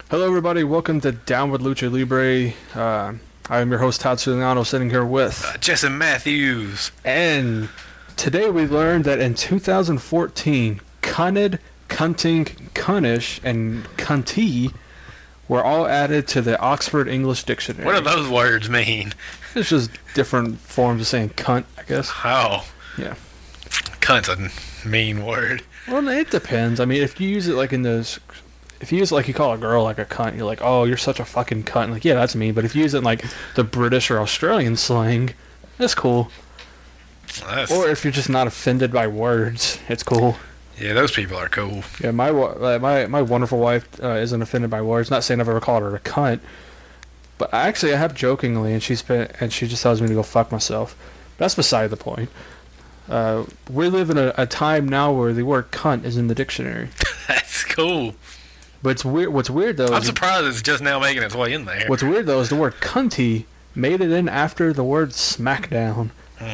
Hello, everybody. Welcome to Down with Lucha Libre. I am your host, Todd Suliano, sitting here with... Justin Matthews. And today we learned that in 2014, cunned, cunting, cunnish, and cunty were all added to the Oxford English Dictionary. What do those words mean? It's just different forms of saying cunt, I guess. Oh. Yeah. Cunt's a mean word. Well, it depends. I mean, if you use it like in those... If you use it like you call a girl like a cunt, you're like, oh, you're such a fucking cunt. Like, yeah, that's me. But if you use it in like the British or Australian slang, that's cool. Or if you're just not offended by words, it's cool. Yeah, those people are cool. Yeah, my wonderful wife isn't offended by words. Not saying I've ever called her a cunt, but I have jokingly, and she just tells me to go fuck myself. That's beside the point. We live in a time now where the word cunt is in the dictionary. That's cool. But it's weird. What's weird though? I'm surprised it's just now making its way in there. What's weird though is the word cunty made it in after the word smackdown.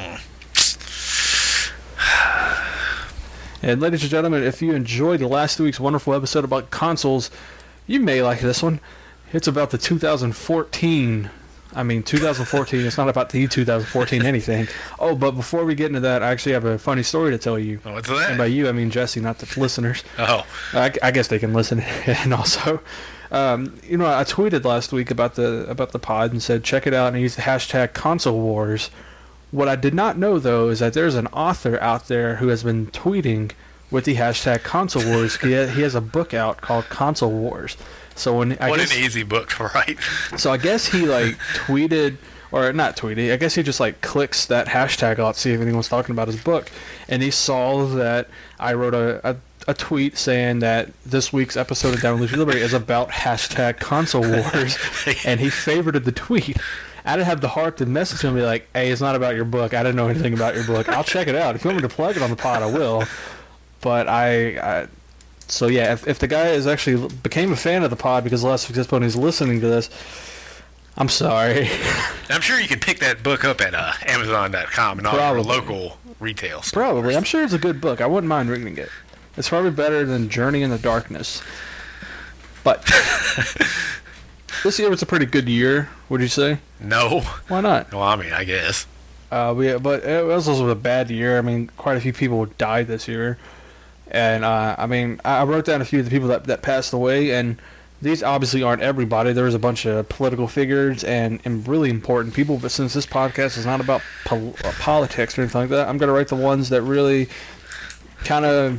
And ladies and gentlemen, if you enjoyed last week's wonderful episode about consoles, you may like this one. It's about the 2014. I mean, 2014. It's not about the 2014 anything. Oh, but before we get into that, I actually have a funny story to tell you. What's that? And by you, I mean Jesse, not the listeners. Oh. I guess they can listen. And also, I tweeted last week about the pod and said, check it out, and I used the hashtag Console Wars. What I did not know, though, is that there's an author out there who has been tweeting with the hashtag Console Wars. He has a book out called Console Wars. So an easy book to write. So I guess he tweeted, or not tweeted, I guess he just clicks that hashtag out to see if anyone's talking about his book. And he saw that I wrote a tweet saying that this week's episode of Down with Lucha Libre is about hashtag Console Wars. And he favorited the tweet. I didn't have the heart to message him and be like, hey, it's not about your book. I didn't know anything about your book. I'll check it out. If you want me to plug it on the pod, I will. But so yeah, if the guy is actually became a fan of the pod because last week's episode he's listening to this, I'm sorry. I'm sure you can pick that book up at Amazon.com and all your local retail stores. Probably. I'm sure it's a good book. I wouldn't mind reading it. It's probably better than Journey in the Darkness. But this year was a pretty good year, would you say? No. Why not? Well, I mean, I guess. But it was also a bad year. I mean, quite a few people died this year. And, I wrote down a few of the people that passed away, and these obviously aren't everybody. There was a bunch of political figures and really important people, but since this podcast is not about politics or anything like that, I'm going to write the ones that really kind of...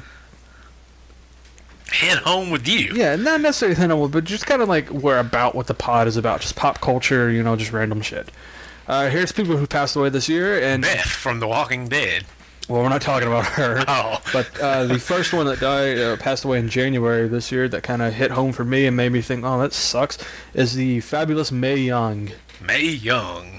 hit home with you. Yeah, not necessarily hit home with, but just kind of we're about what the pod is about. Just pop culture, just random shit. Here's people who passed away this year. And Beth from The Walking Dead. Well, we're not talking about her. Oh. But the first one that died, passed away in January this year that kind of hit home for me and made me think, oh, that sucks, is the fabulous Mae Young. Mae Young.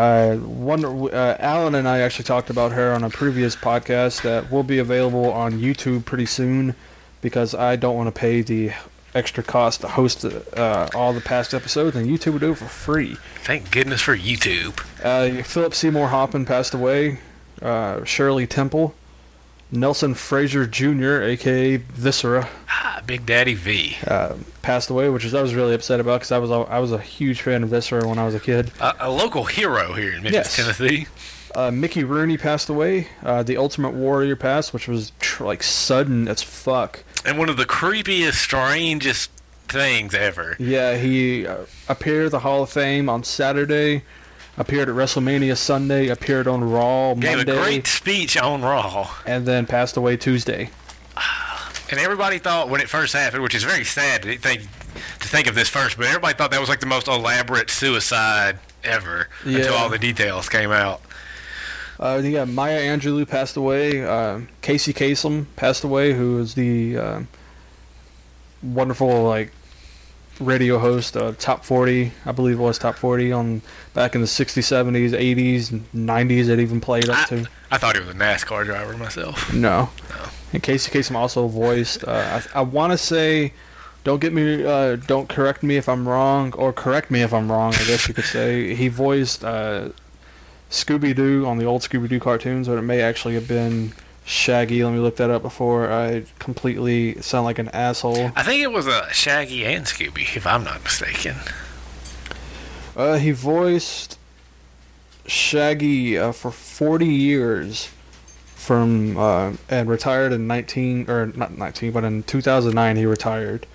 Alan and I actually talked about her on a previous podcast that will be available on YouTube pretty soon because I don't want to pay the extra cost to host all the past episodes, and YouTube would do it for free. Thank goodness for YouTube. Philip Seymour Hoffman passed away. Shirley Temple, Nelson Frazier Jr., a.k.a. Viscera, Big Daddy V, passed away, which I was really upset about because I was a huge fan of Viscera when I was a kid. A local hero here in Memphis, Tennessee. Mickey Rooney passed away. The Ultimate Warrior passed, which was sudden as fuck. And one of the creepiest, strangest things ever. Yeah, he appeared at the Hall of Fame on Saturday. Appeared at WrestleMania Sunday, appeared on Raw Monday. Gave a great speech on Raw. And then passed away Tuesday. And everybody thought when it first happened, which is very sad to think of this first, but everybody thought that was the most elaborate suicide ever until all the details came out. Maya Angelou passed away. Casey Kasem passed away, who was the wonderful, radio host of Top 40, I believe it was Top 40 back in the 60s, 70s, 80s, 90s. It even played up to. I thought he was a NASCAR driver myself. No. And Casey Kasem also voiced. I want to say, don't correct me if I'm wrong, or correct me if I'm wrong. I guess you could say he voiced Scooby-Doo on the old Scooby-Doo cartoons, but it may actually have been Shaggy. Let me look that up before I completely sound like an asshole. I think it was Shaggy and Scooby, if I'm not mistaken. He voiced Shaggy for 40 years from and retired in in 2009 he retired.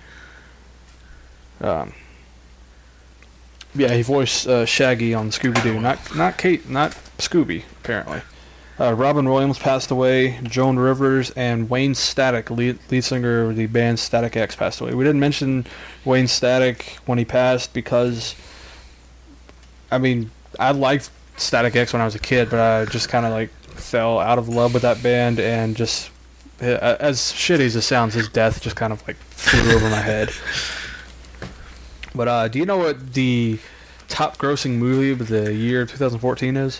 Yeah, he voiced Shaggy on Scooby-Doo, not Kate, not Scooby apparently. Robin Williams passed away. Joan Rivers and Wayne Static, lead singer of the band Static X, passed away. We didn't mention Wayne Static when he passed because, I mean, I liked Static X when I was a kid, but I just kind of like fell out of love with that band, and just as shitty as it sounds, his death just kind of like flew over my head. But do you know what the top grossing movie of the year 2014 is?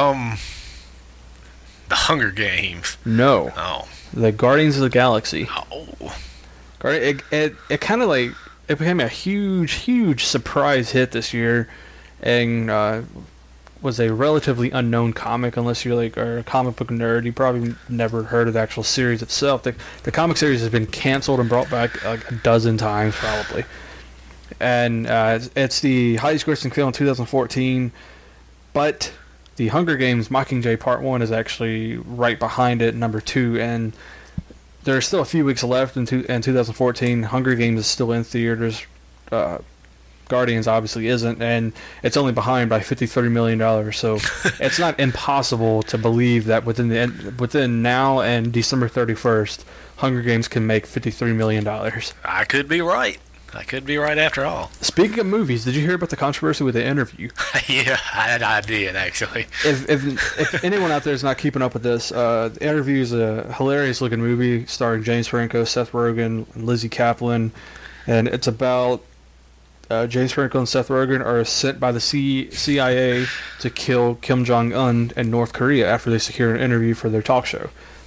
The Hunger Games. No. Oh. The Guardians of the Galaxy. Oh. It kind of like, it became a huge surprise hit this year, and was a relatively unknown comic unless you're like a comic book nerd. You probably never heard of the actual series itself. The comic series has been canceled and brought back like a dozen times probably. And it's the highest grossing film in 2014, but the Hunger Games Mockingjay Part 1 is actually right behind it, number 2, and there's still a few weeks left in 2014. Hunger Games is still in theaters. Guardians obviously isn't, and it's only behind by $53 million, so it's not impossible to believe that within now and December 31st, Hunger Games can make $53 million. I could be right. I could be right after all. Speaking of movies, did you hear about the controversy with The Interview? Yeah, I did, actually. If anyone out there is not keeping up with this, The Interview is a hilarious-looking movie starring James Franco, Seth Rogen, and Lizzie Kaplan, and it's about James Franco and Seth Rogen are sent by the CIA to kill Kim Jong-un in North Korea after they secure an interview for their talk show.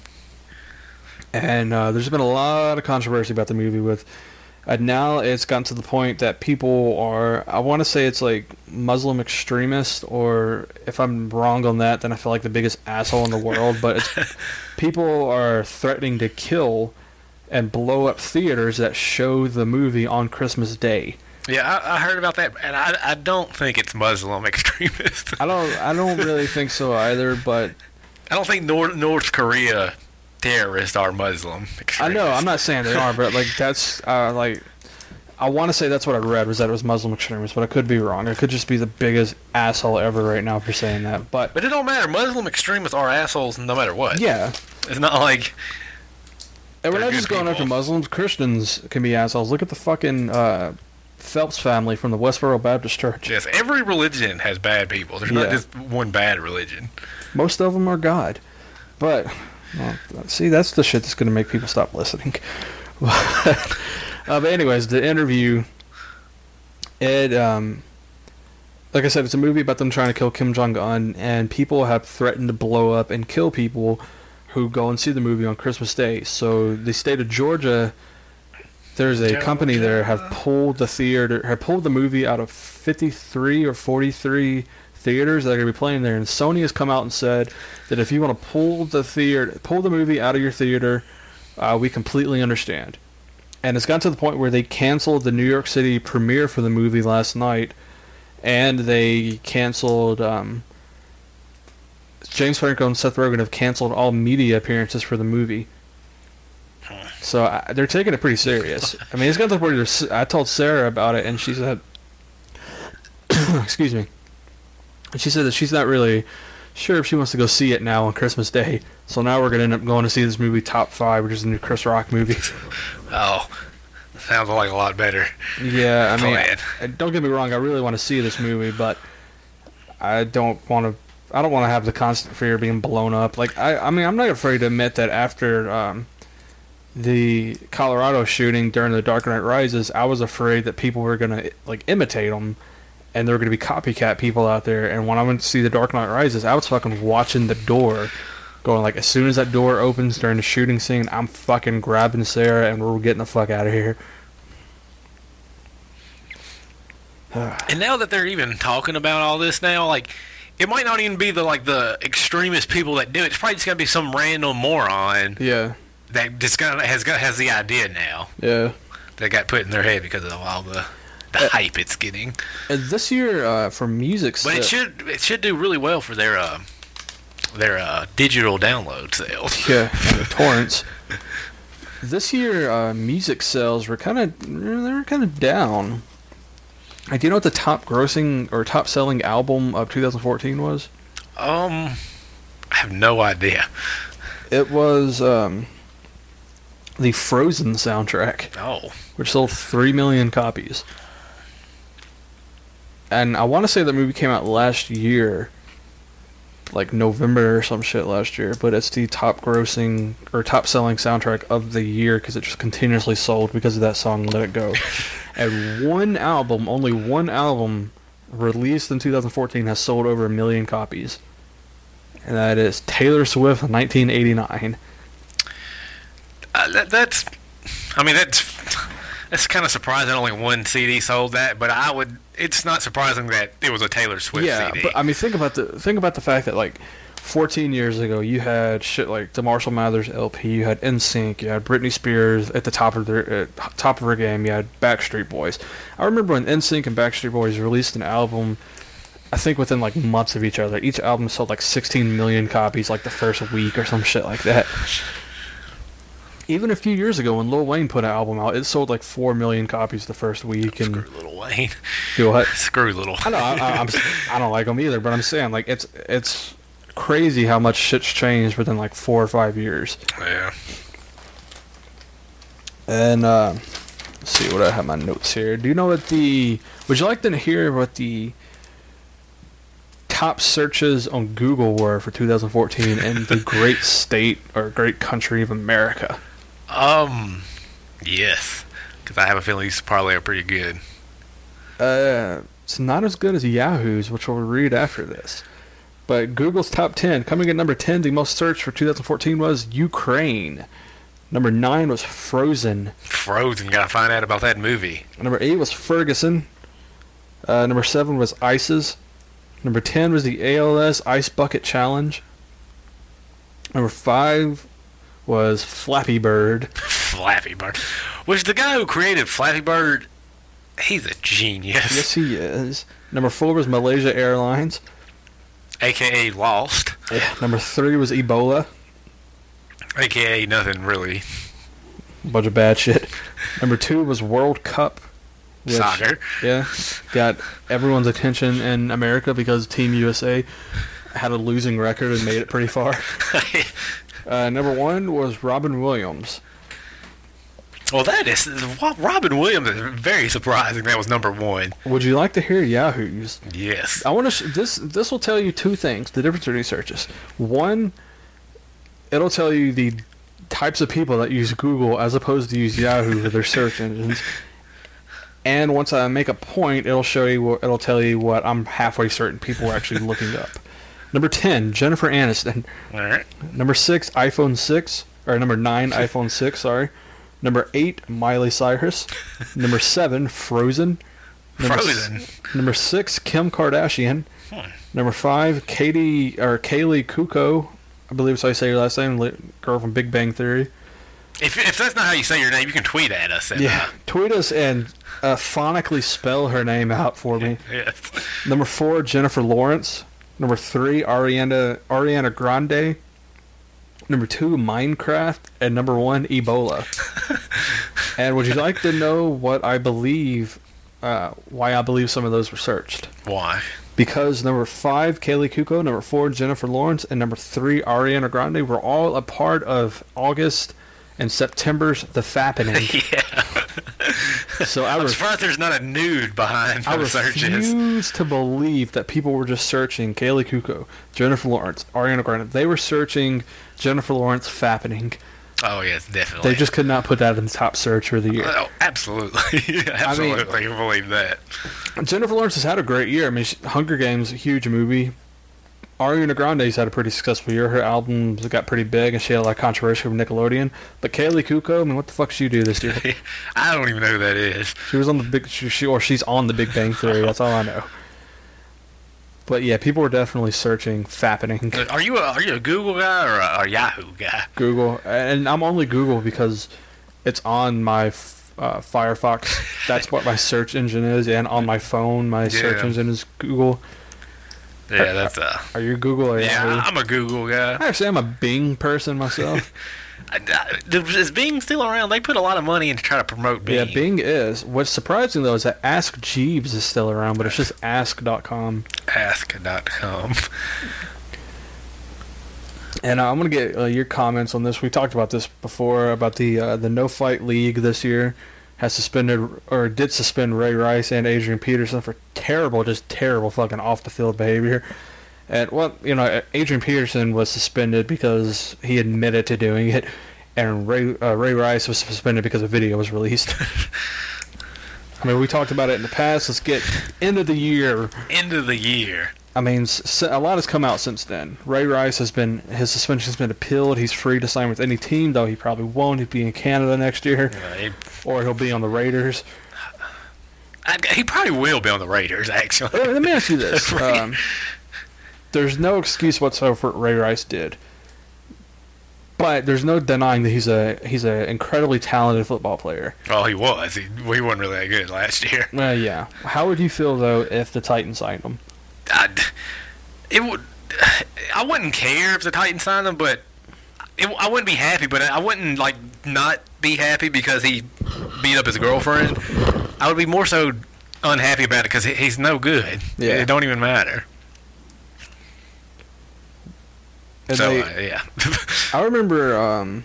And there's been a lot of controversy about the movie with... now it's gotten to the point that people are, I want to say it's like Muslim extremists, or if I'm wrong on that, then I feel like the biggest asshole in the world, but people are threatening to kill and blow up theaters that show the movie on Christmas Day. Yeah, I heard about that, and I don't think it's Muslim extremists. I don't really think so either, but... I don't think North Korea terrorists are Muslim extremists. I know, I'm not saying they are, but like that's like I want to say that's what I read, was that it was Muslim extremists, but I could be wrong. I could just be the biggest asshole ever right now for saying that. But it don't matter. Muslim extremists are assholes no matter what. Yeah, it's not like. And we're not just going after Muslims. Christians can be assholes. Look at the fucking Phelps family from the Westboro Baptist Church. Yes, every religion has bad people. There's not just one bad religion. Most of them are God, but. Well, see, that's the shit that's going to make people stop listening. But anyways, The Interview, like I said, it's a movie about them trying to kill Kim Jong-un, and people have threatened to blow up and kill people who go and see the movie on Christmas Day. So the state of Georgia, there's a company there have pulled the movie out of 53 or 43 theaters that are going to be playing there, and Sony has come out and said that if you want to pull the movie out of your theater, we completely understand. And it's gotten to the point where they canceled the New York City premiere for the movie last night, and they canceled James Franco and Seth Rogen have canceled all media appearances for the movie. So they're taking it pretty serious. I mean, it's got to the point where I told Sarah about it, and she said, excuse me, and she said that she's not really sure if she wants to go see it now on Christmas Day. So now we're going to end up going to see this movie Top 5, which is a new Chris Rock movie. Oh, sounds like a lot better. Yeah, I mean, don't get me wrong, I really want to see this movie, but I don't want to have the constant fear of being blown up. Like, I mean, I'm not afraid to admit that after the Colorado shooting during The Dark Knight Rises, I was afraid that people were going to like imitate them, and there were going to be copycat people out there. And when I went to see The Dark Knight Rises, I was fucking watching the door, going like, as soon as that door opens during the shooting scene, I'm fucking grabbing Sarah and we're getting the fuck out of here. And now that they're even talking about all this now, like, it might not even be the extremist people that do it. It's probably just gonna be some random moron. Yeah. That just has the idea now. Yeah. That got put in their head because of all the hype it's getting. This year, for music, but it should do really well for their digital download sales. Yeah, torrents. This year, music sales were kind of down. Do you know what the top grossing or top selling album of 2014 was? I have no idea. It was the Frozen soundtrack. Oh. Which sold 3 million copies. And I want to say that movie came out last year, like November or some shit last year, but it's the top grossing or top selling soundtrack of the year because it just continuously sold because of that song Let It Go. And only one album released in 2014 has sold over 1 million copies. And that is Taylor Swift 1989. That's kind of surprising. Only one CD sold that, but it's not surprising that it was a Taylor Swift CD. Yeah, but I mean, think about the fact that like 14 years ago, you had shit like the Marshall Mathers LP, you had NSYNC, you had Britney Spears at the top of her game, you had Backstreet Boys. I remember when NSYNC and Backstreet Boys released an album, I think within like months of each other. Each album sold like 16 million copies like the first week or some shit like that. Even a few years ago when Lil Wayne put an album out, it sold like 4 million copies the first week. Screw Lil Wayne. Do what? Screw Lil. I know. I don't like him either, but I'm saying like it's crazy how much shit's changed within like 4 or 5 years. Yeah. And let's see what I have my notes here. Do you know what would you like to hear what the top searches on Google were for 2014 in the great state or great country of America? Yes, because I have a feeling these probably are pretty good. It's not as good as Yahoo's, which we'll read after this. But Google's top 10, coming in number 10, the most searched for 2014 was Ukraine. Number 9 was Frozen. Frozen, gotta find out about that movie. Number 8 was Ferguson. Number 7 was ISIS. Number 10 was the ALS Ice Bucket Challenge. Number 5 was Flappy Bird. Flappy Bird. Which the guy who created Flappy Bird, he's a genius. Yes, he is. Number 4 was Malaysia Airlines. A.K.A. Lost. Yeah. Number 3 was Ebola. A.K.A. nothing, really. Bunch of bad shit. Number 2 was World Cup. Which, soccer. Yeah. Got everyone's attention in America because Team USA had a losing record and made it pretty far. Number 1 was Robin Williams. Well, Robin Williams is very surprising. That was number 1. Would you like to hear Yahoo's? Yes. I want to. This will tell you 2 things: the difference between searches. 1, it'll tell you the types of people that use Google as opposed to use Yahoo for their search engines. And once I make a point, it'll tell you what I'm halfway certain people are actually looking up. Number 10, Jennifer Aniston. All right. Number 6, iPhone 6. Or number 9, iPhone 6, sorry. Number 8, Miley Cyrus. Number 7, Frozen. Number 6, Kim Kardashian. Number 5, Kaylee Kuko. I believe that's how you say your last name. Girl from Big Bang Theory. If that's not how you say your name, you can tweet at us. Tweet us and phonically spell her name out for me. Yes. Number 4, Jennifer Lawrence. Number 3, Ariana Grande. Number 2, Minecraft. And number 1, Ebola. And would you like to know what I believe, why I believe some of those were searched? Why? Because number 5, Kaylee Kuko, number 4, Jennifer Lawrence, and number 3, Ariana Grande were all a part of August and September's The Fappening. Yeah. So I'm surprised there's not a nude behind those searches. I refuse to believe that people were just searching Kaylee Kuko, Jennifer Lawrence, Ariana Grande. They were searching Jennifer Lawrence Fappening. Oh, yes, definitely. They just could not put that in the top search for the year. Oh, absolutely. Absolutely. I believe that. Jennifer Lawrence has had a great year. I mean, Hunger Games, a huge movie. Ariana Grande's had a pretty successful year. Her albums got pretty big, and she had a lot of controversy with Nickelodeon. But Kaylee Kuko, I mean, what the fuck did she do this year? I don't even know who that is. She was on the she's on the Big Bang Theory. That's all I know. But yeah, people were definitely searching fappening. Are you a Google guy or a Yahoo guy? Google, and I'm only Google because it's on my Firefox. That's what my search engine is, and on my phone, my search engine is Google. Yeah, that's Are you Google or Yahoo? Yeah, I'm a Google guy. Actually, I'm a Bing person myself. Is Bing still around? They put a lot of money into trying to promote Bing. Yeah, Bing is. What's surprising, though, is that Ask Jeeves is still around, but it's just ask.com. Ask.com. And I'm going to get your comments on this. We talked about this before, about the no-fight league this year has suspended, or did suspend, Ray Rice and Adrian Peterson for terrible fucking off-the-field behavior. And, well, Adrian Peterson was suspended because he admitted to doing it, and Ray Rice was suspended because a video was released. I mean, we talked about it in the past. Let's get end of the year. End of the year. I mean, a lot has come out since then. Ray Rice his suspension has been appealed. He's free to sign with any team, though he probably won't. He'll be in Canada next year, or he'll be on the Raiders. He probably will be on the Raiders, actually. Let me ask you this. There's no excuse whatsoever for what Ray Rice did, but there's no denying that he's a incredibly talented football player. Oh, he was. He wasn't really that good last year. Yeah. How would you feel though if the Titans signed him? I wouldn't care if the Titans signed him, but I wouldn't be happy. But I wouldn't not be happy because he beat up his girlfriend. I would be more so unhappy about it because he's no good. Yeah. It don't even matter. And yeah. I remember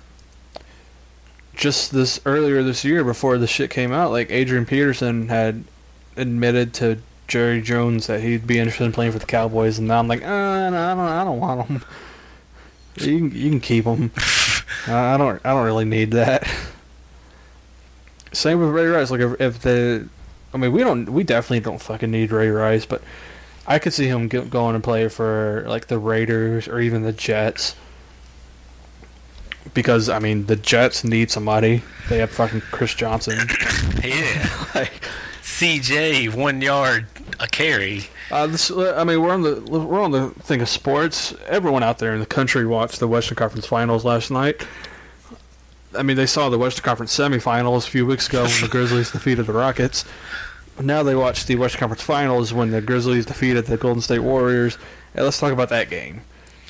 just earlier this year, before the shit came out, Adrian Peterson had admitted to Jerry Jones that he'd be interested in playing for the Cowboys, and now I'm like, no, I don't want him. You can keep him. I don't really need that. Same with Ray Rice. We definitely don't fucking need Ray Rice, but I could see him going and play for the Raiders or even the Jets. Because the Jets need somebody. They have fucking Chris Johnson. Yeah. CJ 1 yard a carry. We're on the thing of sports. Everyone out there in the country watched the Western Conference Finals last night. They saw the Western Conference semifinals a few weeks ago when the Grizzlies defeated the Rockets. Now they watch the Western Conference Finals when the Grizzlies defeated the Golden State Warriors. Hey, let's talk about that game.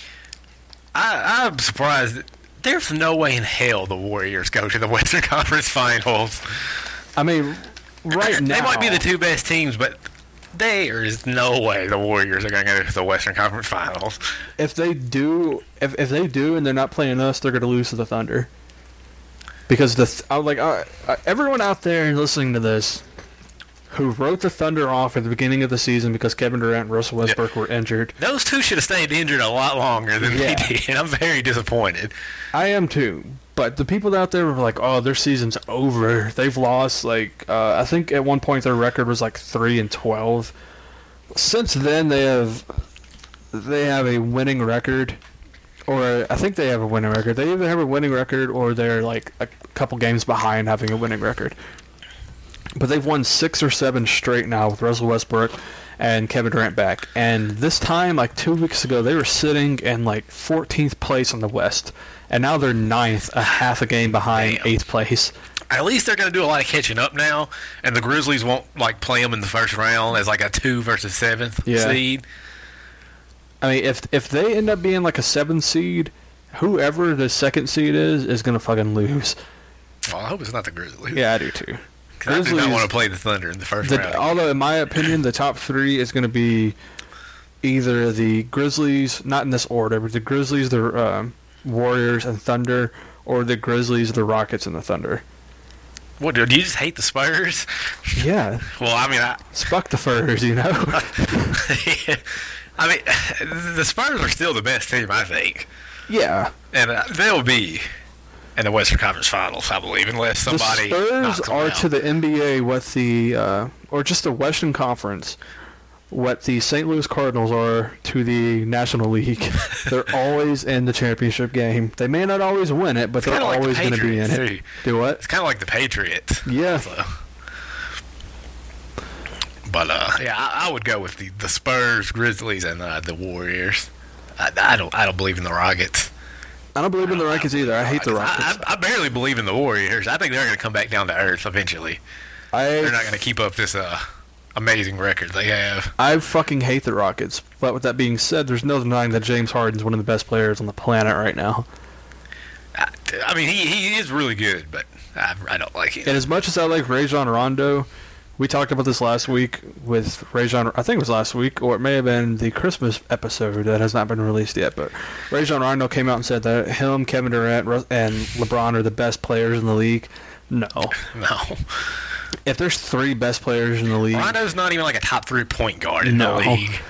I'm surprised. There's no way in hell the Warriors go to the Western Conference Finals. Right now... They might be the two best teams, but there is no way the Warriors are going to go to the Western Conference Finals. If they do, and they're not playing us, they're going to lose to the Thunder. Because everyone out there listening to this who wrote the Thunder off at the beginning of the season because Kevin Durant and Russell Westbrook were injured. Those two should have stayed injured a lot longer than they did. I'm very disappointed. I am too. But the people out there were like, oh, their season's over. They've lost, I think at one point their record was 3-12. Since then, they have a winning record. Or I think they have a winning record. They either have a winning record or they're a couple games behind having a winning record. But they've won 6 or 7 straight now with Russell Westbrook and Kevin Durant back. And this time, 2 weeks ago, they were sitting in 14th place on the West. And now they're 9th, a half a game behind 8th place. At least they're going to do a lot of catching up now. And the Grizzlies won't play them in the first round as a 2 versus 7th seed. If they end up being a 7 seed, whoever the 2nd seed is going to fucking lose. Well, I hope it's not the Grizzlies. Yeah, I do too. I do not want to play the Thunder in the first round. Although, in my opinion, the top 3 is going to be either the Grizzlies, not in this order, but the Grizzlies, the Warriors, and Thunder, or the Grizzlies, the Rockets, and the Thunder. What, do you just hate the Spurs? Yeah. Well, Fuck the Spurs, the Spurs are still the best team, I think. Yeah. And they'll be in the Western Conference Finals, I believe, unless somebody... The Spurs are to the NBA what the... or just the Western Conference, what the St. Louis Cardinals are to the National League. They're always in the championship game. They may not always win it, but they're always going to be in it. Do what? It's kind of like the Patriots. Yeah. So. But yeah, I would go with the Spurs, Grizzlies, and the Warriors. I don't believe in the Rockets. I don't believe in the Rockets either. I hate the Rockets. I barely believe in the Warriors. I think they're going to come back down to earth eventually. They're not going to keep up this amazing record they have. I fucking hate the Rockets. But with that being said, there's no denying that James Harden's one of the best players on the planet right now. I mean, he is really good, but I don't like him. And as much as I like Rajon Rondo, we talked about this last week with Rajon. I think it was last week, or it may have been the Christmas episode that has not been released yet. But Rajon Rondo came out and said that him, Kevin Durant, and LeBron are the best players in the league. No. If there's 3 best players in the league, Rondo's not even like a top 3 point guard in the league.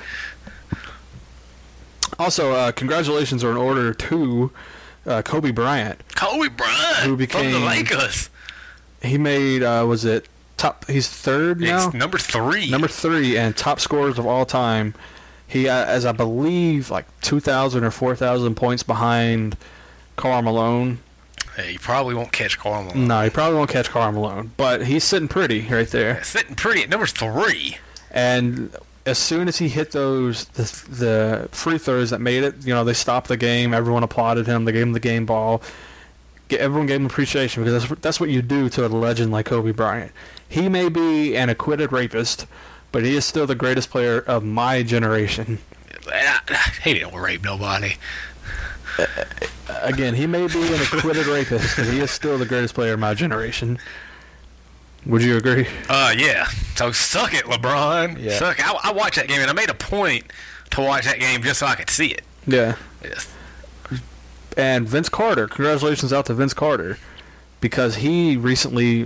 Also, congratulations are in order to Kobe Bryant. Kobe Bryant, who became from the Lakers. He made was it top? He's third now. It's number 3. Number 3 and top scorers of all time. He as I believe like 2,000 or 4,000 points behind Karl Malone. Hey, you probably won't catch Karl Malone. No, he probably won't catch Karl Malone, but he's sitting pretty right there. Yeah, sitting pretty at number 3. And as soon as he hit the free throws that made it, they stopped the game. Everyone applauded him. They gave him the game ball. Everyone gave him appreciation because that's what you do to a legend like Kobe Bryant. He may be an acquitted rapist, but he is still the greatest player of my generation. He didn't rape nobody. Again, he may be an acquitted rapist, but he is still the greatest player of my generation. Would you agree? Yeah. So suck it, LeBron. Yeah. Suck it. I watched that game, and I made a point to watch that game just so I could see it. Yeah. Yes. And Vince Carter, congratulations out to Vince Carter, because he recently...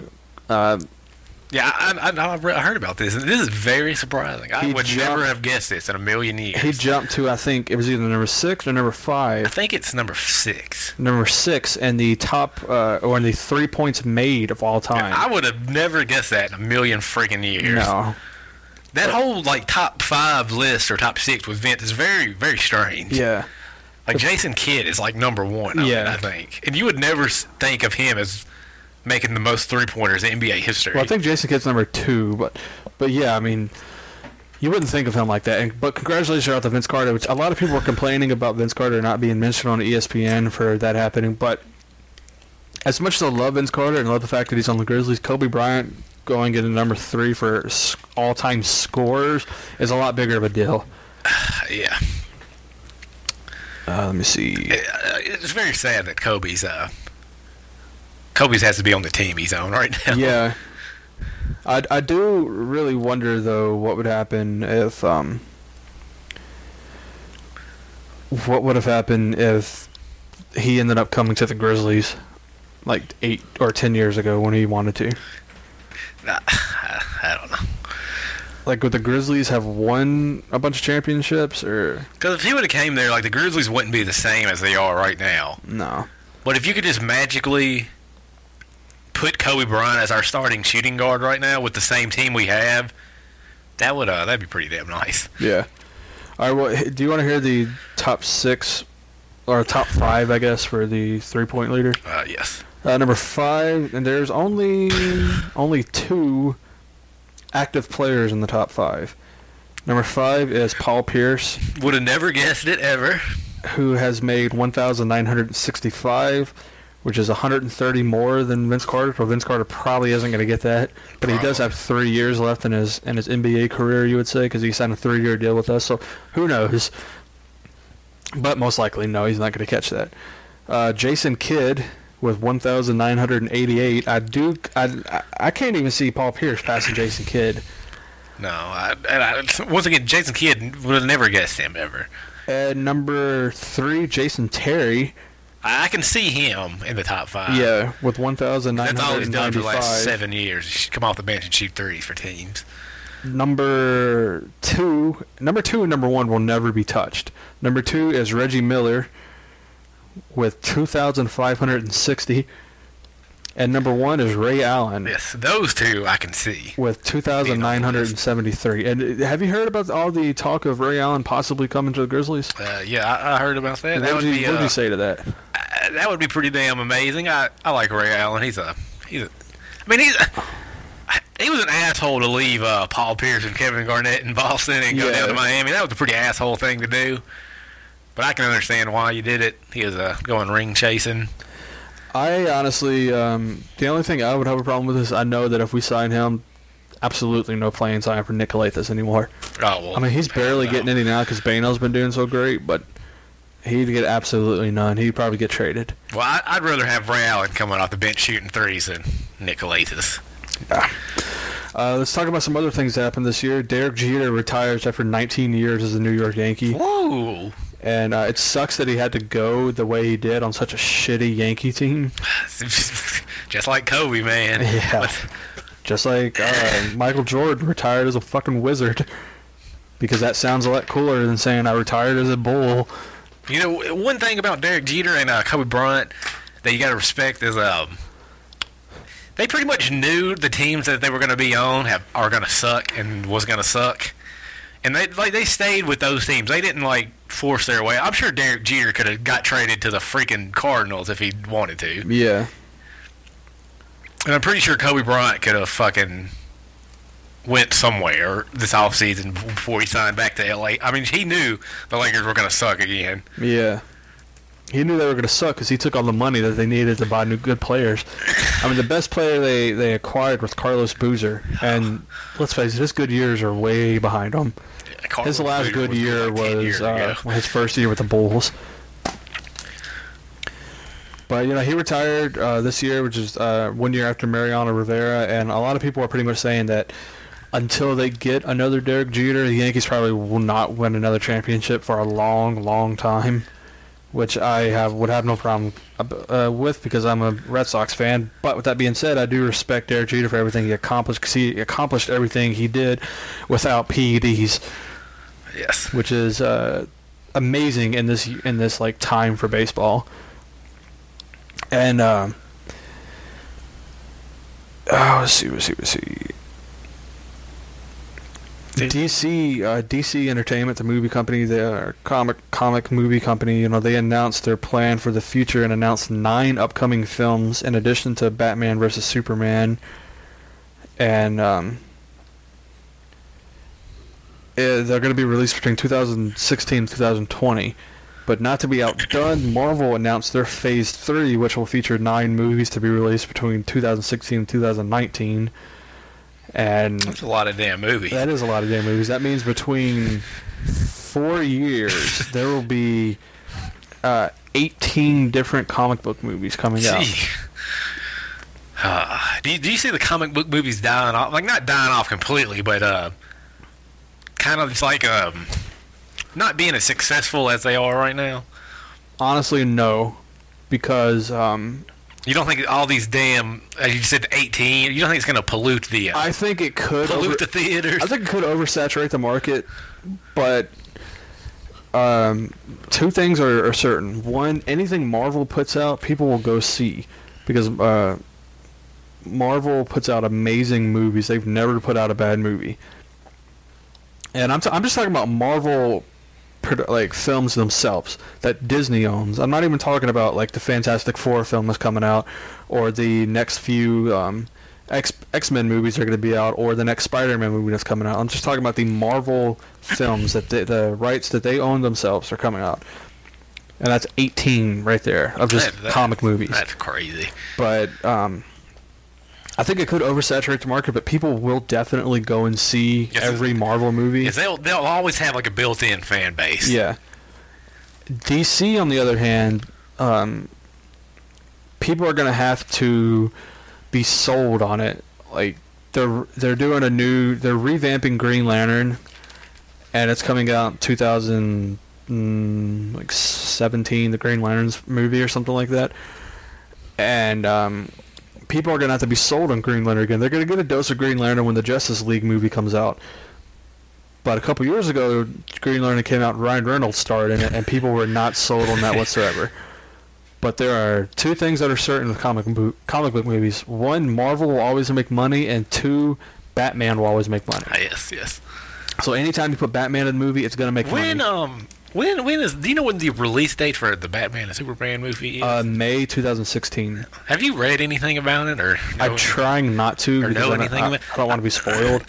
I heard about this, and this is very surprising. I would never have guessed this in a million years. He jumped to, I think, it was either number 6 or number 5. I think it's number 6. Number 6 and the top, or in the 3 points made of all time. I would have never guessed that in a million freaking years. No. That whole, top 5 list, or top 6 with Vince is very, very strange. Yeah. Like, Jason Kidd is, 1 on it, I think. And you would never think of him as making the most three-pointers in NBA history. Well, I think Jason Kidd's number 2, but yeah, I mean, you wouldn't think of him like that. But congratulations out to Vince Carter, which a lot of people were complaining about Vince Carter not being mentioned on ESPN for that happening. But as much as I love Vince Carter and love the fact that he's on the Grizzlies, Kobe Bryant going into number 3 for all-time scorers is a lot bigger of a deal. Yeah. Let me see. It's very sad that Kobe's has to be on the team he's on right now. Yeah. I do really wonder, though, what would happen if... what would have happened if he ended up coming to the Grizzlies 8 or 10 years ago when he wanted to? I don't know. Would the Grizzlies have won a bunch of championships, or... Because if he would have came there, the Grizzlies wouldn't be the same as they are right now. No. But if you could just magically put Kobe Bryant as our starting shooting guard right now with the same team we have, that'd be pretty damn nice. Yeah. All right. Well, do you want to hear the top 6 or top 5, I guess, for the 3-point leaders? Yes. Number 5, and there's only 2 active players in the top 5. Number 5 is Paul Pierce. Would have never guessed it ever. Who has made 1,965, which is 130 more than Vince Carter. So Vince Carter probably isn't going to get that, but he does have 3 years left in his NBA career, you would say, because he signed a 3-year deal with us. So who knows? But most likely, no, he's not going to catch that. Jason Kidd with 1,988. I can't even see Paul Pierce passing Jason Kidd. No, once again, Jason Kidd would have never guessed him ever. And number 3, Jason Terry. I can see him in the top 5. Yeah, with 1,995. That's all he's done for the last 7 years. He should come off the bench and shoot threes for teams. Number 2 and number 1 will never be touched. Number 2 is Reggie Miller with 2,560. And number 1 is Ray Allen. Yes, those 2 I can see. With 2,973. And have you heard about all the talk of Ray Allen possibly coming to the Grizzlies? Yeah, I heard about that. What would you say to that? That would be pretty damn amazing. I like Ray Allen. It's He was an asshole to leave Paul Pierce and Kevin Garnett in Boston and go down to Miami. That was a pretty asshole thing to do. But I can understand why you did it. He was going ring chasing. I honestly, the only thing I would have a problem with is I know that if we sign him, absolutely no playing sign for Nick Calathes anymore. Oh, well, I mean, he's barely getting any now because Bainell's been doing so great, but he'd get absolutely none. He'd probably get traded. Well, I'd rather have Ray Allen coming off the bench shooting threes than Nick Calathes. Yeah. Let's talk about some other things that happened this year. Derek Jeter retires after 19 years as a New York Yankee. Whoa. And it sucks that he had to go the way he did on such a shitty Yankee team. Just like Kobe, man. Yeah. Just like Michael Jordan retired as a fucking Wizard. Because that sounds a lot cooler than saying I retired as a Bull. You know, one thing about Derek Jeter and Kobe Bryant that you got to respect is they pretty much knew the teams that they were going to be on are going to suck and was going to suck. And they stayed with those teams. They didn't force their way. I'm sure Derek Jeter could have got traded to the freaking Cardinals if he wanted to. Yeah. And I'm pretty sure Kobe Bryant could have fucking went somewhere this offseason before he signed back to LA. I mean, he knew the Lakers were going to suck again. Yeah. He knew they were going to suck because he took all the money that they needed to buy new good players. I mean, the best player they acquired was Carlos Boozer. And let's face it, his good years are way behind him. Yeah, his last good year was his first year with the Bulls. But, he retired this year, which is 1 year after Mariano Rivera. And a lot of people are pretty much saying that until they get another Derek Jeter, the Yankees probably will not win another championship for a long, long time. Which I would have no problem with because I'm a Red Sox fan. But with that being said, I do respect Derek Jeter for everything he accomplished because he accomplished everything he did without PEDs. Yes, which is amazing in this time for baseball. And let's see. DC Entertainment, the movie company, the comic movie company, they announced their plan for the future and announced 9 upcoming films in addition to Batman vs. Superman. And they're going to be released between 2016 and 2020. But not to be outdone, Marvel announced their Phase 3, which will feature 9 movies to be released between 2016 and 2019. And that's a lot of damn movies. That is a lot of damn movies. That means between 4 years, there will be 18 different comic book movies coming out. Do you see the comic book movies dying off? Not dying off completely, but kind of not being as successful as they are right now? Honestly, no. Because you don't think all these damn, as you said, 18, you don't think it's going to pollute the... I think it could... Pollute the theaters? I think it could oversaturate the market, but 2 things are certain. One, anything Marvel puts out, people will go see. Because Marvel puts out amazing movies. They've never put out a bad movie. And I'm just talking about Marvel... films themselves that Disney owns. I'm not even talking about the Fantastic Four film that's coming out, or the next few X-Men movies are going to be out, or the next Spider-Man movie that's coming out. I'm just talking about the Marvel films that the rights that they own themselves are coming out, and that's 18 right there of just comic movies. That's crazy. But I think it could oversaturate the market, but people will definitely go and see every Marvel movie. Yes, they'll always have a built-in fan base. Yeah. DC, on the other hand, people are going to have to be sold on it. They're doing they're revamping Green Lantern, and it's coming out 2017, the Green Lantern's movie or something like that. And people are going to have to be sold on Green Lantern again. They're going to get a dose of Green Lantern when the Justice League movie comes out. But a couple years ago, Green Lantern came out and Ryan Reynolds starred in it, and people were not sold on that whatsoever. But there are 2 things that are certain with comic book movies. 1, Marvel will always make money, and 2, Batman will always make money. Yes. So anytime you put Batman in the movie, it's going to make money. Do you know when the release date for the Batman and Superman movie is? May 2016. Have you read anything about it, or I'm trying not to or because know anything about I don't want to be spoiled.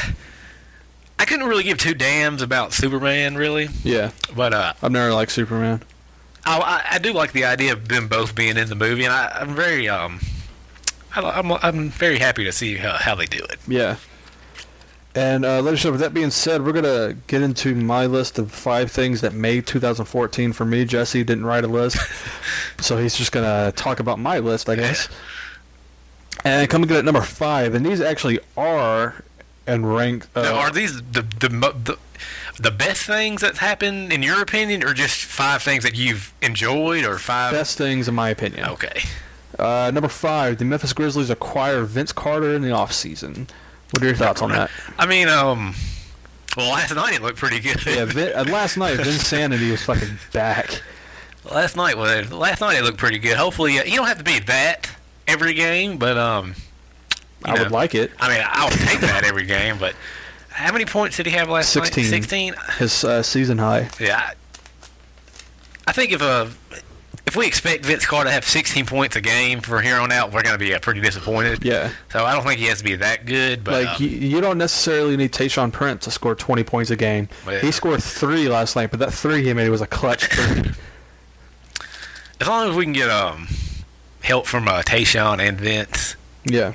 I couldn't really give two damns about Superman, really. Yeah, But I've never liked Superman. I do like the idea of them both being in the movie, and I'm very I'm very happy to see how they do it. Yeah. And ladies and gentlemen, with that being said, we're going to get into my list of 5 things that made 2014 for me. Jesse didn't write a list, so he's just going to talk about my list, I guess. And coming in at number 5, and these actually are and rank... Now, are these the best things that's happened, in your opinion, or just 5 things that you've enjoyed, or 5... Best things, in my opinion. Okay. Number 5, the Memphis Grizzlies acquire Vince Carter in the offseason. What are your thoughts on that? I mean, well, last night it looked pretty good. Yeah, last night Vinsanity was fucking back. Last night it looked pretty good. Hopefully, you don't have to be that every game, but I would like it. I mean, I would take that every game, but how many points did he have last 16. night? 16. His season high. Yeah, I think if we expect Vince Carter to have 16 points a game from here on out, we're going to be pretty disappointed. Yeah. So I don't think he has to be that good. But like you don't necessarily need Tayshaun Prince to score 20 points a game. Yeah. He scored 3 last night, but that 3 he made was a clutch 3. As long as we can get help from Tayshaun and Vince, Yeah.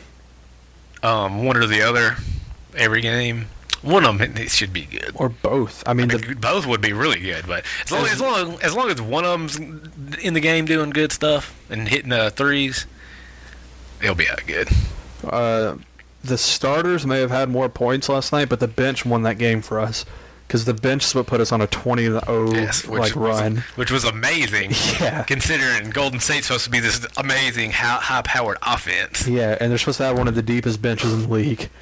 one or the other every game. One of them it should be good. Or both. I mean, both would be really good, but as long as one of them's in the game doing good stuff and hitting threes, they'll be good. the starters may have had more points last night, but the bench won that game for us. Because the bench is what put us on a 20-0 run. Which was amazing. Yeah. Considering Golden State's supposed to be this amazing, high-powered offense. Yeah, and they're supposed to have one of the deepest benches in the league.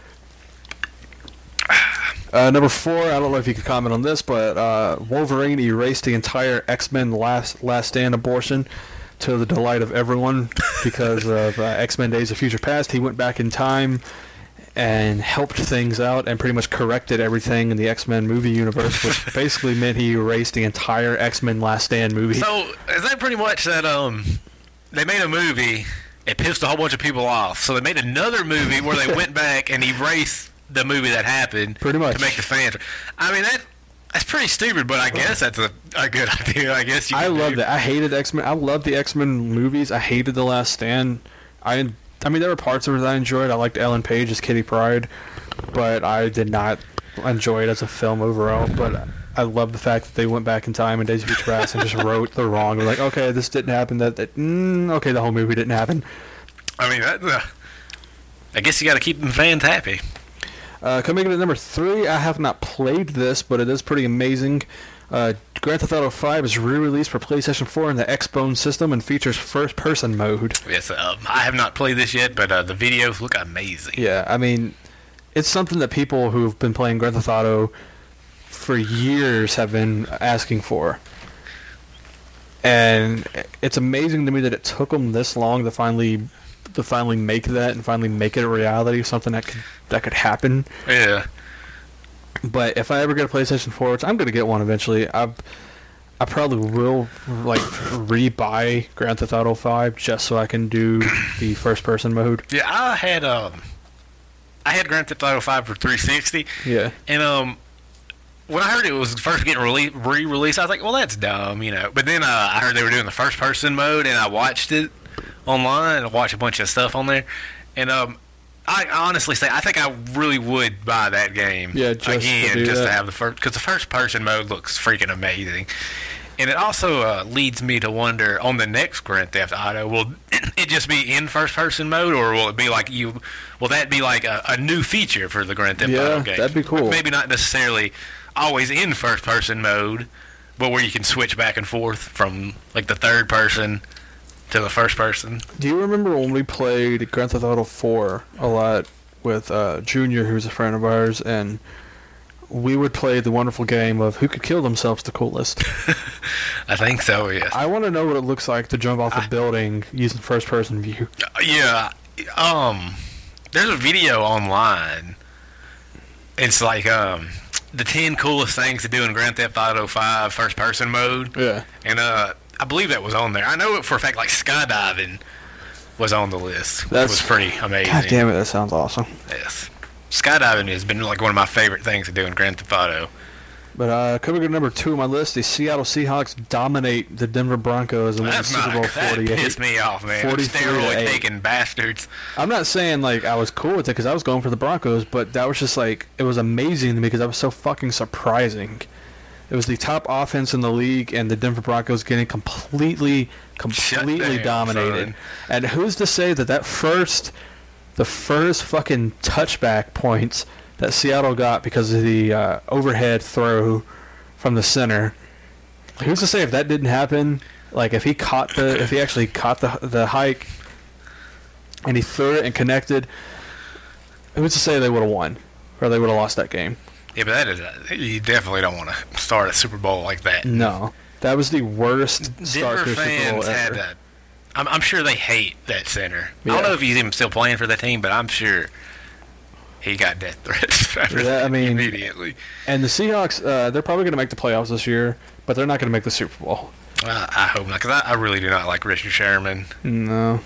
Number 4, I don't know if you could comment on this, but Wolverine erased the entire X-Men Last Stand abortion to the delight of everyone because of X-Men Days of Future Past. He went back in time and helped things out and pretty much corrected everything in the X-Men movie universe, which basically meant he erased the entire X-Men Last Stand movie. So, is that pretty much that they made a movie, it pissed a whole bunch of people off, so they made another movie where they went back and erased the movie that happened pretty much to make the fans. I mean, that's pretty stupid, but I guess that's a good idea. I guess I loved it. I hated X-Men. I loved the X-Men movies. I hated The Last Stand. I mean, there were parts of it that I enjoyed. I liked Ellen Page as Kitty Pryde, but I did not enjoy it as a film overall. But I love the fact that they went back in time in Days of Future Past and just wrote the wrong. They're like, okay, this didn't happen. Okay, the whole movie didn't happen. I mean, I guess you got to keep them fans happy. Coming in at number 3, I have not played this, but it is pretty amazing. Grand Theft Auto 5 is re-released for PlayStation 4 in the Xbone system and features first-person mode. Yes, I have not played this yet, but the videos look amazing. Yeah, I mean, it's something that people who've been playing Grand Theft Auto for years have been asking for. And it's amazing to me that it took them this long to finally make that and finally make it a reality, something that could happen. Yeah. But if I ever get a PlayStation 4, which I'm going to get one eventually, I probably will re-buy Grand Theft Auto 5 just so I can do the first-person mode. Yeah, I had Grand Theft Auto 5 for 360. Yeah. And when I heard it was first getting re-released, I was like, well, that's dumb, you know. But then I heard they were doing the first-person mode, and I watched it online. I watched a bunch of stuff on there, and I honestly say I think I really would buy that game just to have the first, because the first person mode looks freaking amazing, and it also leads me to wonder on the next Grand Theft Auto, will it just be in first person mode, or will it be like will that be like a new feature for the Grand Theft Auto game? That'd be cool. Maybe not necessarily always in first person mode, but where you can switch back and forth from like the third person to the first person. Do you remember when we played Grand Theft Auto 4 a lot with Junior, who's a friend of ours, and we would play the wonderful game of who could kill themselves the coolest? I think so, yes. I want to know what it looks like to jump off a building using first-person view. Yeah. There's a video online. It's like, the 10 coolest things to do in Grand Theft Auto 5 first person mode. Yeah. And I believe that was on there. I know it for a fact, like skydiving was on the list, which That's was pretty amazing. God damn it, that sounds awesome. Yes. Skydiving has been like one of my favorite things to do in Grand Theft Auto. But coming to number 2 on my list, the Seattle Seahawks dominate the Denver Broncos and win the Super Bowl 48. That pissed me off, man. 43 to 8. Steroid-taking bastards. I'm not saying like I was cool with it because I was going for the Broncos, but that was just like it was amazing to me because that was so fucking surprising. It was the top offense in the league, and the Denver Broncos getting completely dominated. Son. And who's to say that the first fucking touchback points that Seattle got because of the overhead throw from the center? Who's to say if that didn't happen? Like if he actually caught the hike and he threw it and connected, who's to say they would have won or they would have lost that game? Yeah, but you definitely don't want to start a Super Bowl like that. No, that was the worst start to Denver a Super Bowl fans had ever. that. I'm sure they hate that center. Yeah. I don't know if he's even still playing for that team, but I'm sure he got death threats after Yeah, I mean- immediately. And the Seahawks, they're probably going to make the playoffs this year, but they're not going to make the Super Bowl. I hope not, because I really do not like Richard Sherman. No.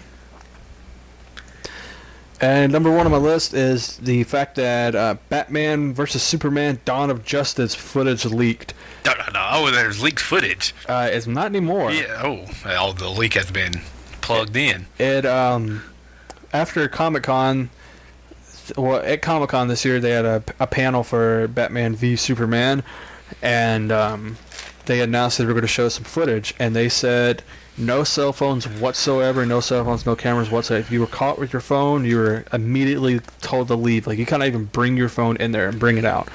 And number 1 on my list is the fact that Batman vs. Superman Dawn of Justice footage leaked. No. Oh, there's leaked footage. It's not anymore. Yeah. Oh, the leak has been plugged in. It after Comic-Con, at Comic-Con this year, they had a panel for Batman v Superman, and they announced they were going to show some footage, and they said no cell phones whatsoever, no cell phones, no cameras whatsoever. If you were caught with your phone, you were immediately told to leave. Like, you can't even bring your phone in there and bring it out.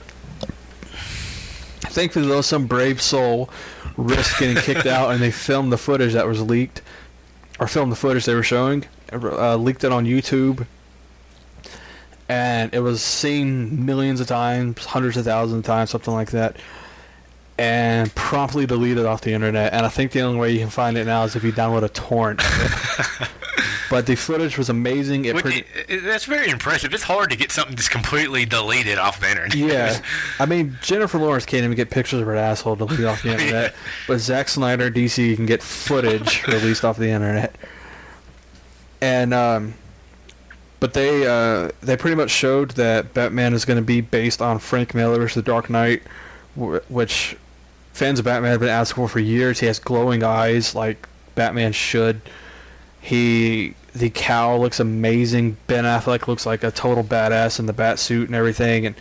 Thankfully, though, some brave soul risked getting kicked out, and they filmed the footage that was leaked, or filmed the footage they were showing, leaked it on YouTube, and it was seen millions of times, hundreds of thousands of times, something like that, and promptly deleted off the internet. And I think the only way you can find it now is if you download a torrent of it. But the footage was amazing. That's very impressive. It's hard to get something just completely deleted off the internet. Yeah. I mean, Jennifer Lawrence can't even get pictures of her asshole deleted off the internet. But Zack Snyder, DC, can get footage released off the internet. And, but they pretty much showed that Batman is going to be based on Frank Miller's The Dark Knight, which fans of Batman have been asking for years. He has glowing eyes like Batman should. The cowl looks amazing. Ben Affleck looks like a total badass in the bat suit and everything,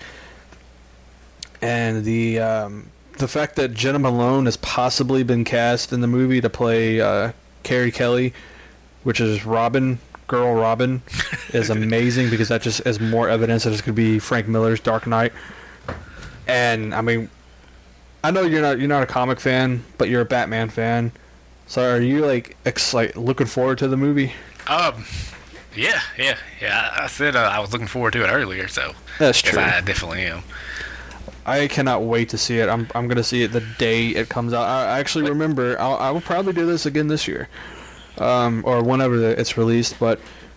and the fact that Jenna Malone has possibly been cast in the movie to play Carrie Kelly, which is Robin, is amazing because that just is more evidence that it's going to be Frank Miller's Dark Knight. And I mean, I know you're not a comic fan, but you're a Batman fan. So are you like looking forward to the movie? Yeah. I said I was looking forward to it earlier, so That's true. I definitely am. I cannot wait to see it. I'm going to see it the day it comes out. I actually remember I will probably do this again this year, or whenever it's released. But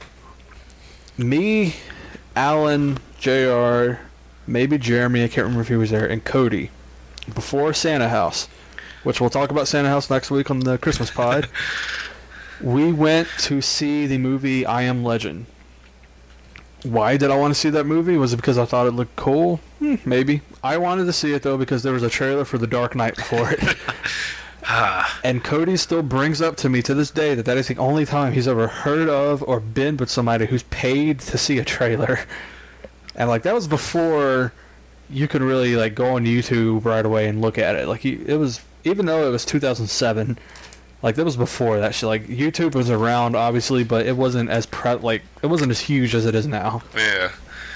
me, Alan, JR, maybe Jeremy, I can't remember if he was there, and Cody, before Santa House, which we'll talk about Santa House next week on the Christmas pod, we went to see the movie I Am Legend. Why did I want to see that movie? Was it because I thought it looked cool? Maybe. I wanted to see it, though, because there was a trailer for The Dark Knight before it. And Cody still brings up to me to this day that is the only time he's ever heard of or been with somebody who's paid to see a trailer. And, like, that was before you could really, like, go on YouTube right away and look at it. Like, it was... Even though it was 2007, like that was before that shit. Like YouTube was around, obviously, but it wasn't as it wasn't as huge as it is now. Yeah.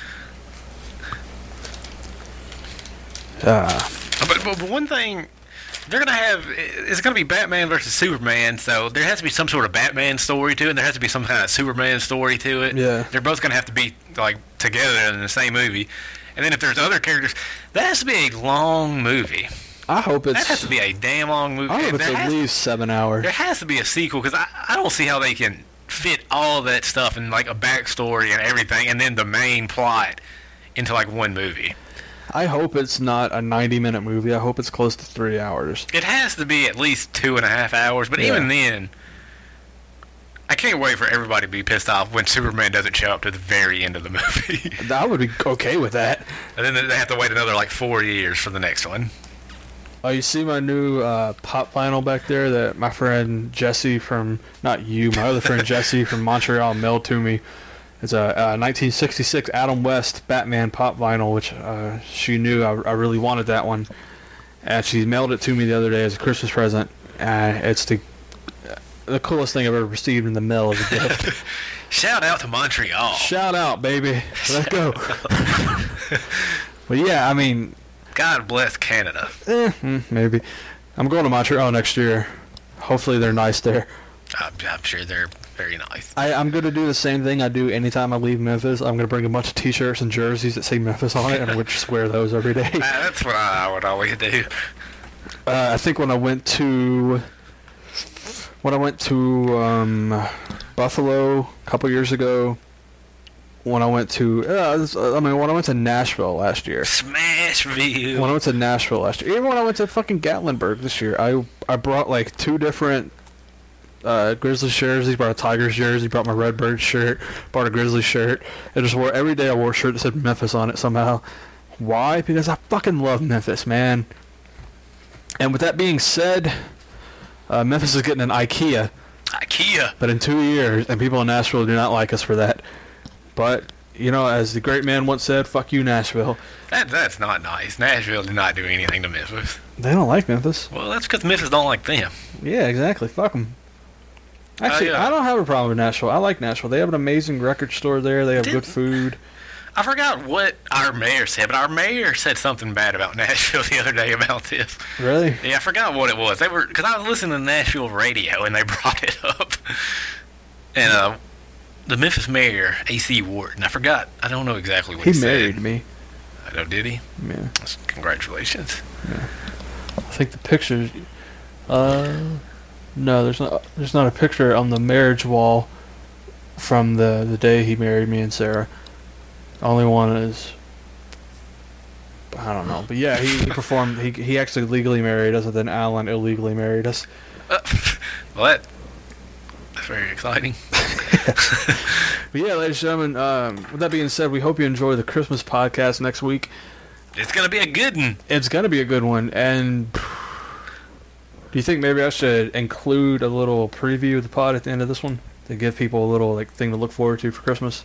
But one thing they're gonna have, it's gonna be Batman versus Superman, so there has to be some sort of Batman story to it, and there has to be some kind of Superman story to it. Yeah. They're both gonna have to be like together in the same movie, and then if there's other characters, that has to be a long movie. I hope it's... That has to be a damn long movie. I hope it's at least 7 hours. There has to be a sequel, because I don't see how they can fit all of that stuff in, like, a backstory and everything, and then the main plot into, like, one movie. I hope it's not a 90-minute movie. I hope it's close to 3 hours. It has to be at least 2.5 hours, but even then, I can't wait for everybody to be pissed off when Superman doesn't show up to the very end of the movie. I would be okay with that. And then they have to wait another, 4 years for the next one. Oh, you see my new pop vinyl back there that my friend Jesse from, not you, my other friend Jesse from Montreal mailed to me. It's a 1966 Adam West Batman pop vinyl, which she knew I really wanted that one. And she mailed it to me the other day as a Christmas present. It's the coolest thing I've ever received in the mail as a gift. Shout out to Montreal. Shout out, baby. Let's go. But yeah, I mean... God bless Canada. Maybe. I'm going to Montreal next year. Hopefully they're nice there. I'm sure they're very nice. I'm going to do the same thing I do anytime I leave Memphis. I'm going to bring a bunch of T-shirts and jerseys that say Memphis on it, and I would just wear those every day. That's what I would always do. I think when I went to Buffalo a couple years ago, when I went to Nashville last year. Smashville. When I went to Nashville last year, even when I went to fucking Gatlinburg this year, I brought 2 different Grizzlies jerseys, brought a Tigers jersey, brought my Redbird shirt, brought a Grizzlies shirt, and just wore every day. I wore a shirt that said Memphis on it somehow. Why? Because I fucking love Memphis, man. And with that being said, Memphis is getting an IKEA. But in 2 years, and people in Nashville do not like us for that. But, as the great man once said, fuck you, Nashville. That's not nice. Nashville did not do anything to Memphis. They don't like Memphis. Well, that's because Memphis don't like them. Yeah, exactly. Fuck them. Actually, I don't have a problem with Nashville. I like Nashville. They have an amazing record store there. They have good food. I forgot what our mayor said, but our mayor said something bad about Nashville the other day about this. Really? Yeah, I forgot what it was. Because I was listening to Nashville radio, and they brought it up. And the Memphis mayor, A.C. Ward, I don't know exactly what he said. He married me. I know, did he? Yeah. Congratulations. Yeah. I think the pictures... No, there's not a picture on the marriage wall from the day he married me and Sarah. Only one is... I don't know. But yeah, he performed... He actually legally married us, and then Alan illegally married us. Well, that's very exciting. But yeah, ladies and gentlemen, with that being said, we hope you enjoy the Christmas podcast next week. It's going to be a good one. It's going to be a good one. And do you think maybe I should include a little preview of the pod at the end of this one to give people a little thing to look forward to for Christmas?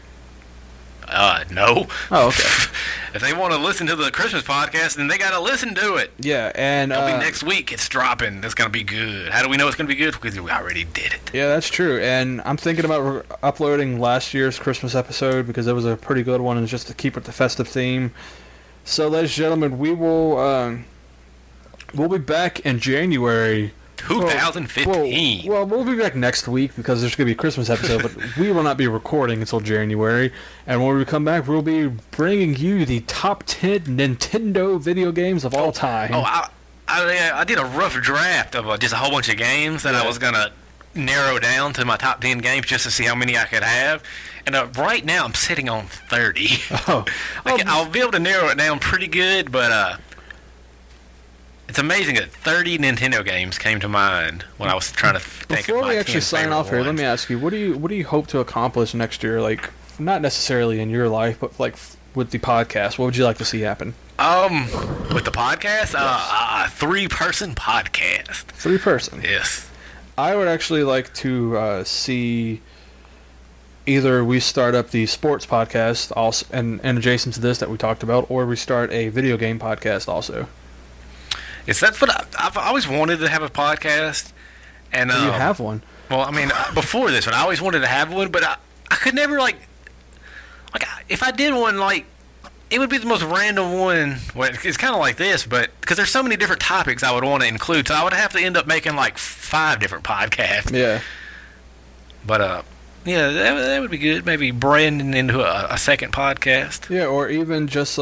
No. Oh, okay. If they want to listen to the Christmas podcast, then they got to listen to it. Yeah, and... It'll be next week. It's dropping. It's going to be good. How do we know it's going to be good? Because we already did it. Yeah, that's true. And I'm thinking about uploading last year's Christmas episode because it was a pretty good one, and just to keep with the festive theme. So, ladies and gentlemen, we will... we'll be back in January... 2015. Well, we'll be back next week because there's going to be a Christmas episode, but we will not be recording until January. And when we come back, we'll be bringing you the top 10 Nintendo video games of all time. I did a rough draft of just a whole bunch of games that I was going to narrow down to my top 10 games just to see how many I could have. And right now, I'm sitting on 30. I'll be able to narrow it down pretty good, but... It's amazing that 30 Nintendo games came to mind when I was trying to think Before of my we actually sign off here, let me ask you, what do you hope to accomplish next year? Not necessarily in your life, but with the podcast. What would you like to see happen? With the podcast, a 3-person podcast. 3-person. Yes. I would actually like to see either we start up the sports podcast also, and adjacent to this that we talked about, or we start a video game podcast also. Yes, that's what I've always wanted to have a podcast. And you have one. Well, I mean, before this one, I always wanted to have one, but I could never if I did one, it would be the most random one. Well, it's kind of like this, but because there's so many different topics I would want to include, so I would have to end up making 5 different podcasts. Yeah. But yeah, that would be good. Maybe branding into a second podcast. Yeah, or even just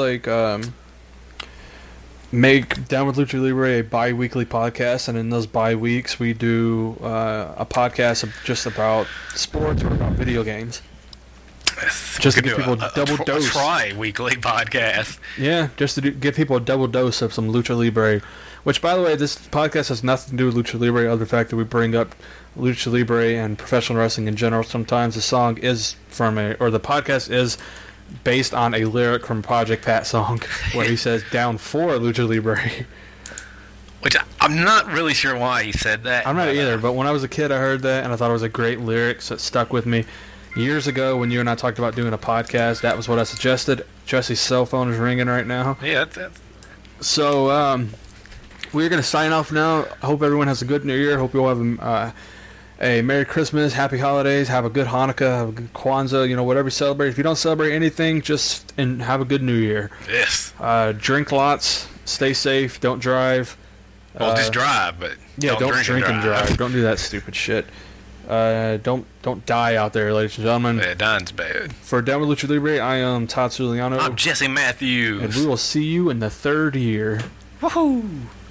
make Down with Lucha Libre a bi-weekly podcast, and in those bi-weeks we do a podcast just about sports or about video games. Just to We give could people do a double a dose. tri-weekly podcast. Yeah, just to give people a double dose of some Lucha Libre. Which, by the way, this podcast has nothing to do with Lucha Libre, other than the fact that we bring up Lucha Libre and professional wrestling in general. Sometimes the song is the podcast is based on a lyric from Project Pat song where he says "down for Lucha Libre." Which I'm not really sure why he said that. I'm not either, but when I was a kid, I heard that and I thought it was a great lyric, so it stuck with me. Years ago, when you and I talked about doing a podcast, that was what I suggested. Jesse's cell phone is ringing right now. Yeah, that's... So, we're going to sign off now. I hope everyone has a good New Year. Hope you all have a Merry Christmas, Happy Holidays, have a good Hanukkah, have a good Kwanzaa, whatever you celebrate. If you don't celebrate anything, and have a good New Year. Yes. Drink lots, stay safe, don't drive. Well, just drive, but don't drink and drive. Don't do that stupid shit. Don't die out there, ladies and gentlemen. Yeah, dying's bad. For Down with Lucha Libre, I am Todd Suliano. I'm Jesse Matthews. And we will see you in the third year. Woohoo!